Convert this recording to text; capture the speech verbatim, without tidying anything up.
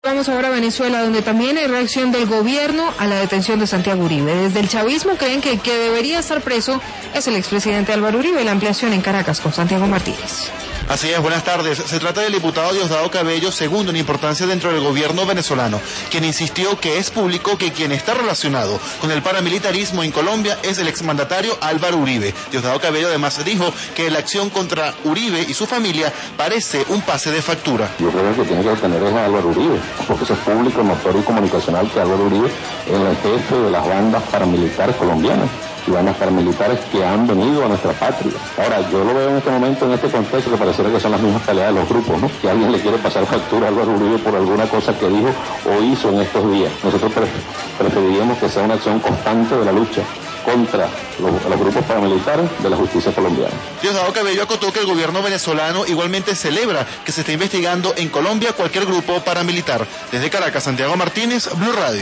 Vamos ahora a Venezuela, donde también hay reacción del gobierno a la detención de Santiago Uribe. Desde el chavismo creen que el que debería estar preso es el expresidente Álvaro Uribe. La ampliación en Caracas con Santiago Martínez. Así es, buenas tardes. Se trata del diputado Diosdado Cabello, segundo en importancia dentro del gobierno venezolano, quien insistió que es público que quien está relacionado con el paramilitarismo en Colombia es el exmandatario Álvaro Uribe. Diosdado Cabello además dijo que la acción contra Uribe y su familia parece un pase de factura. Yo creo que tiene que detener es a Álvaro Uribe, porque eso es público, notorio y comunicacional que Álvaro Uribe es el jefe de las bandas paramilitares colombianas. Y bandas paramilitares que han venido a nuestra patria. Ahora, yo lo veo en este momento, en este contexto, que pareciera que son las mismas peleas de los grupos, ¿no? Que alguien le quiere pasar factura a Álvaro Uribe por alguna cosa que dijo o hizo en estos días. Nosotros preferiríamos que sea una acción constante de la lucha contra los, los grupos paramilitares de la justicia colombiana. Diosdado Cabello acotó que el gobierno venezolano igualmente celebra que se esté investigando en Colombia cualquier grupo paramilitar. Desde Caracas, Santiago Martínez, Blue Radio.